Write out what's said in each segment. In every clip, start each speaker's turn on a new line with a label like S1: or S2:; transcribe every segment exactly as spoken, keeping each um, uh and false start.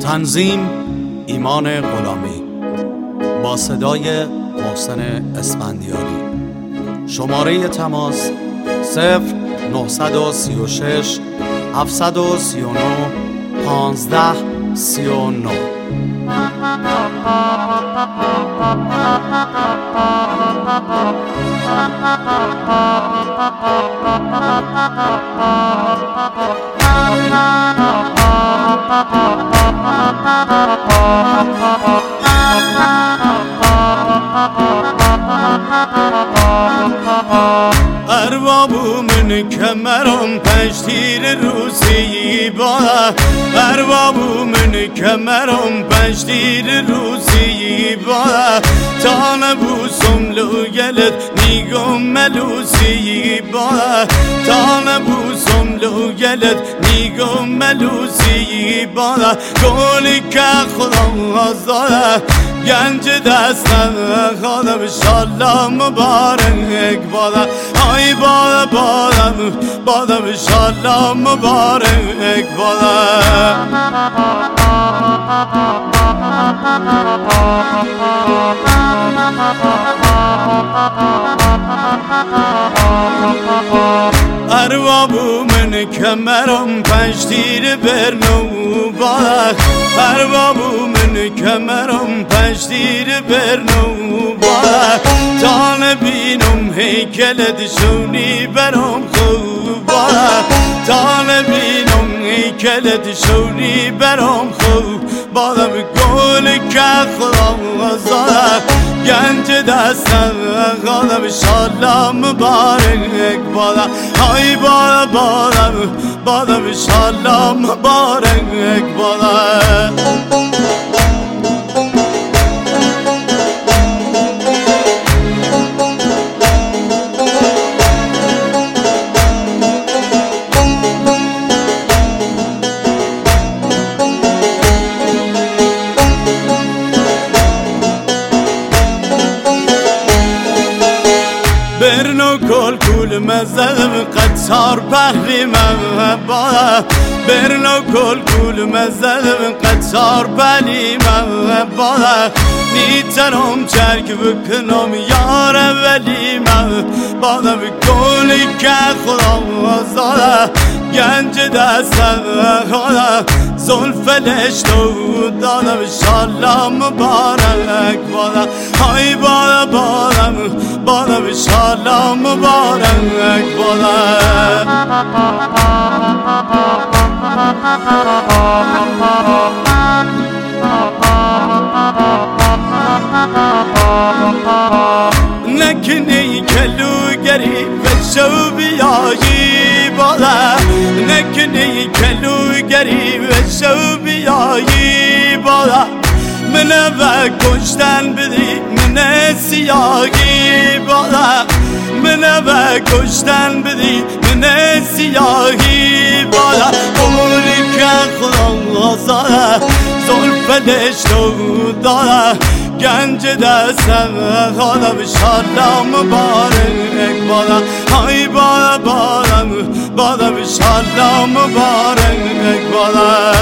S1: تنظیم ایمان غلامی با صدای محسن اسفندیاری. شماره تماس صفر نهصد و سی و شش هفتصد و سی و نه پانزده سی و نه.
S2: اربابو من کمرم پشتیر روسی بالا، اربابو من کمرم پشتیر روسی بالا، تا نبوسم لوگلت نیگم ملوسی بالا، تا نبوسم لوگلت نیگم ملوسی بالا. گلی که خدا آزاده گنج دستم خدا بشالله مبارک بادا، آی بادا بادا بادا بشالله مبارک بادا. اربابو من کمرم پشتیر برنو بالا، اربابو من کمرم پشتیر برنو بالا، تا نبینم هیکلت شونی برام خوب بالا، تا نبینم هیکلت شونی برام خوب بالا. گل که خدا آزاده گنج دستم خدا بشالله مبارک بالا، آی بالا بالا بالا بشالله مبارک بالا. برنو کل کل مزدم قطار پهلی من بالا، برنو کل کل مزدم قطار پهلی من بالا، نیترم چرک بکنم یار ولی من بالا. بکلی که خدا آزاده گنج دستم خدا زلفلش تو دادم انشالله مبارک بالا، های بالا بالا بالا انشالله مبارک بالا. نکنی کلوگری و شو بیایی بالا، نکنی کلوگری و شو بیایی بالا، منه و کشتن بدی منه سیاهی بالا، منه و کشتن بدی منه سیاهی بالا. قولی که خدا آزاده زلفلش تو داره گنج دستم خدا بشالله مبارک بالا، های بالا بالا بالا بشالله مبارک بالا.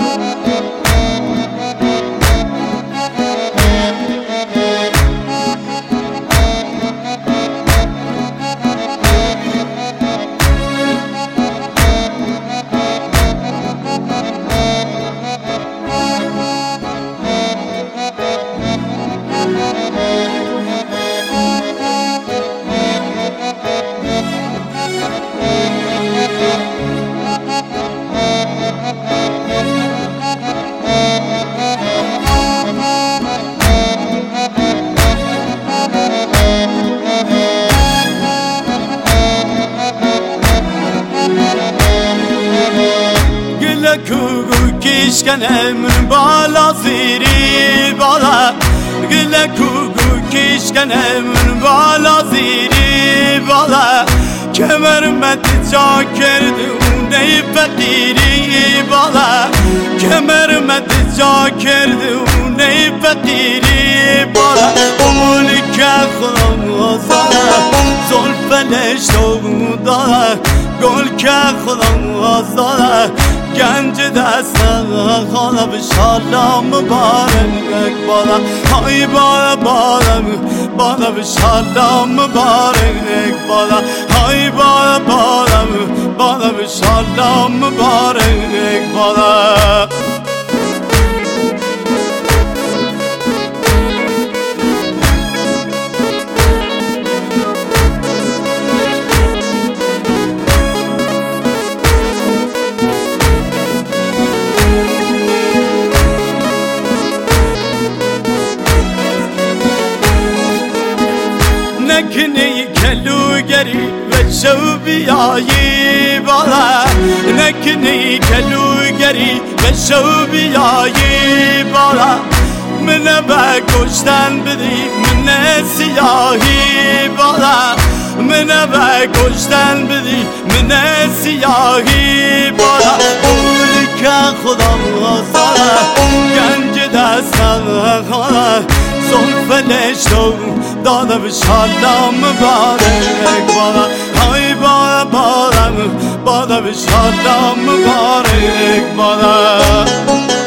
S2: کوگو کشکنه من بالا زیری بالا، گله کوگو کشکنه من بالا زیری بالا، کمرمت جا کردونه فقیری بالا، کمرمت جا کردونه فقیری بالا. اونی که خدا آزاده زلفلش تو داره گل که خدا آزاده گنج دستم خانه بشالله مبارک بالا های بالا بالا بالا بشالله مبارک بالا های بالا بالا بالا بشالله مبارک بالا نکنی کلوگری و شو بیایی بالا نکنی کلوگری و شو بیایی بالا منه به کشتن بدی منه سیاهی بالا منه به کشتن بدی منه سیاهی بالا بولی که خدا مزاره گنج دستم خانه زلفنش تو داده بشالله مبارک بالا های بالا بالا بالا بشالله مبارک بالا